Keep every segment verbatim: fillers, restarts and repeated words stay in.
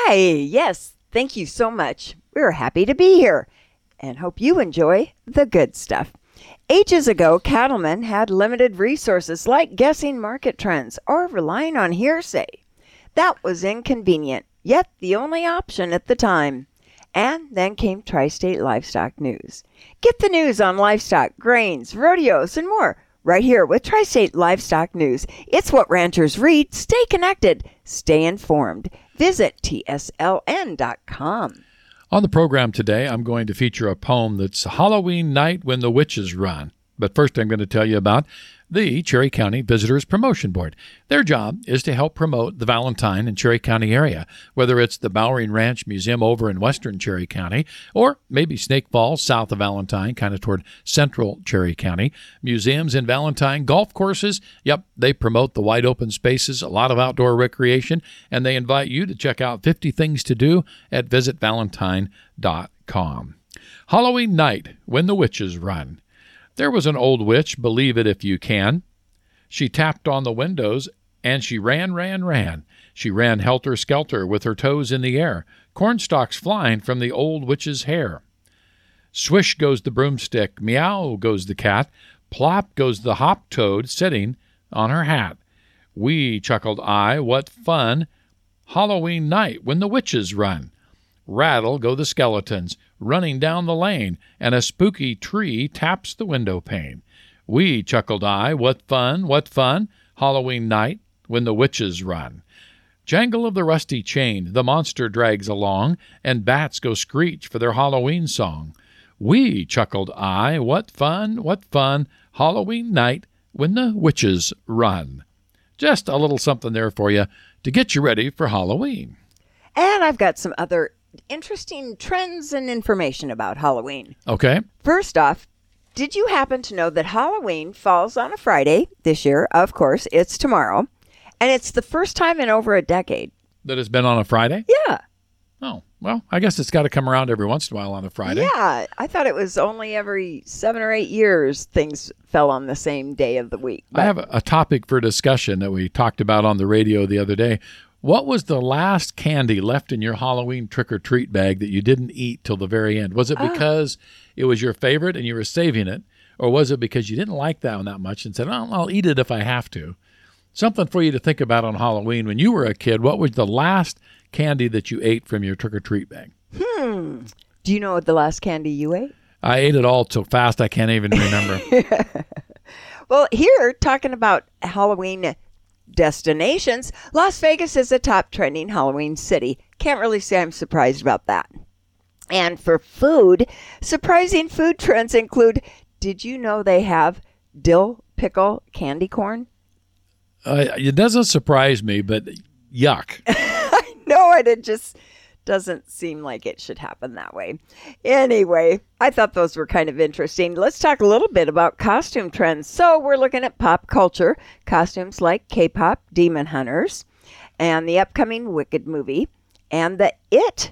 Hi, yes, thank you so much. We're happy to be here and hope you enjoy the good stuff. Ages ago, cattlemen had limited resources like guessing market trends or relying on hearsay. That was inconvenient, yet the only option at the time. And then came Tri-State Livestock News. Get the news on livestock, grains, rodeos, and more right here with Tri-State Livestock News. It's what ranchers read. Stay connected. Stay informed. Visit T S L N dot com. On the program today, I'm going to feature a poem that's Halloween Night When the Witches Run. But first, I'm going to tell you about the Cherry County Visitors Promotion Board. Their job is to help promote the Valentine and Cherry County area, whether it's the Bowering Ranch Museum over in western Cherry County, or maybe Snake Falls, south of Valentine, kind of toward central Cherry County. Museums in Valentine, golf courses, yep, they promote the wide open spaces, a lot of outdoor recreation, and they invite you to check out fifty things to do at visit valentine dot com. Halloween Night When the Witches Run. There was an old witch, believe it if you can. She tapped on the windows, and she ran, ran, ran. She ran helter-skelter with her toes in the air, cornstalks flying from the old witch's hair. Swish goes the broomstick, meow goes the cat, plop goes the hop-toad sitting on her hat. Wee, chuckled I, what fun, Halloween night when the witches run. Rattle go the skeletons, running down the lane, and a spooky tree taps the window pane. Wee, chuckled I, what fun, what fun, Halloween night when the witches run. Jangle of the rusty chain, the monster drags along, and bats go screech for their Halloween song. Wee, chuckled I, what fun, what fun, Halloween night when the witches run. Just a little something there for you to get you ready for Halloween. And I've got some other interesting trends and information about Halloween. Okay. First off, did you happen to know that Halloween falls on a Friday this year? Of course, it's tomorrow. And it's the first time in over a decade. That has been on a Friday? Yeah. Oh, well, I guess it's got to come around every once in a while on a Friday. Yeah. I thought it was only every seven or eight years things fell on the same day of the week. But I have a, a topic for discussion that we talked about on the radio the other day. What was the last candy left in your Halloween trick-or-treat bag that you didn't eat till the very end? Was it because oh. it was your favorite and you were saving it? Or was it because you didn't like that one that much and said, oh, I'll eat it if I have to? Something for you to think about on Halloween. When you were a kid, what was the last candy that you ate from your trick-or-treat bag? Hmm. Do you know what the last candy you ate? I ate it all so fast I can't even remember. Well, here, talking about Halloween destinations, Las Vegas is a top trending Halloween city. Can't really say I'm surprised about that. And for food, surprising food trends include, did you know they have dill pickle candy corn? Uh, it doesn't surprise me, but yuck. I know it. It just doesn't seem like it should happen that way. Anyway, I thought those were kind of interesting. Let's talk a little bit about costume trends. So we're looking at pop culture, costumes like K-pop, Demon Hunters, and the upcoming Wicked movie, and the It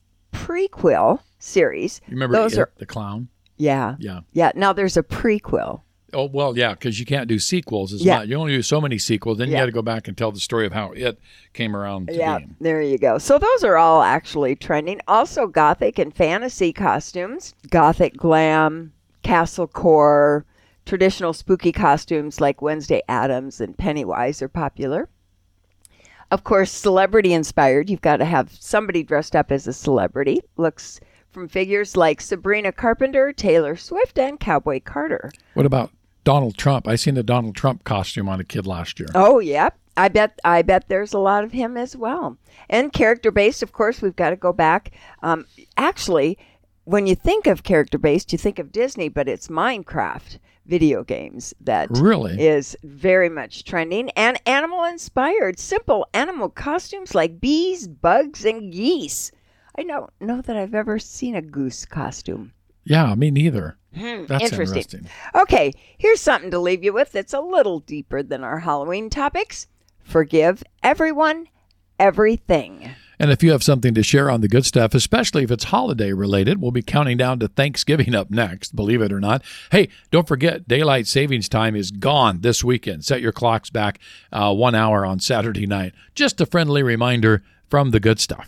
prequel series. You remember those It, are, the clown? Yeah. Yeah. Yeah. Now there's a prequel. Oh, well, yeah, because you can't do sequels. As Yeah. much. You only do so many sequels. Then you Yeah. got to go back and tell the story of how it came around to Yeah, being. there you go. So those are all actually trending. Also, gothic and fantasy costumes, gothic glam, castle core, traditional spooky costumes like Wednesday Addams and Pennywise are popular. Of course, celebrity inspired. You've got to have somebody dressed up as a celebrity. Looks from figures like Sabrina Carpenter, Taylor Swift, and Cowboy Carter. What about Donald Trump? I seen the Donald Trump costume on a kid last year. Oh, yeah. I bet I bet there's a lot of him as well. And character-based, of course, we've got to go back. Um, actually, when you think of character-based, you think of Disney, but it's Minecraft video games that Really? is very much trending. And animal-inspired, simple animal costumes like bees, bugs, and geese. I don't know that I've ever seen a goose costume. Yeah, me neither. Hmm, That's interesting. interesting. Okay, here's something to leave you with that's a little deeper than our Halloween topics. Forgive everyone, everything. And if you have something to share on the good stuff, especially if it's holiday related, we'll be counting down to Thanksgiving up next, believe it or not. Hey, don't forget, daylight savings time is gone this weekend. Set your clocks back uh, one hour on Saturday night. Just a friendly reminder from the good stuff.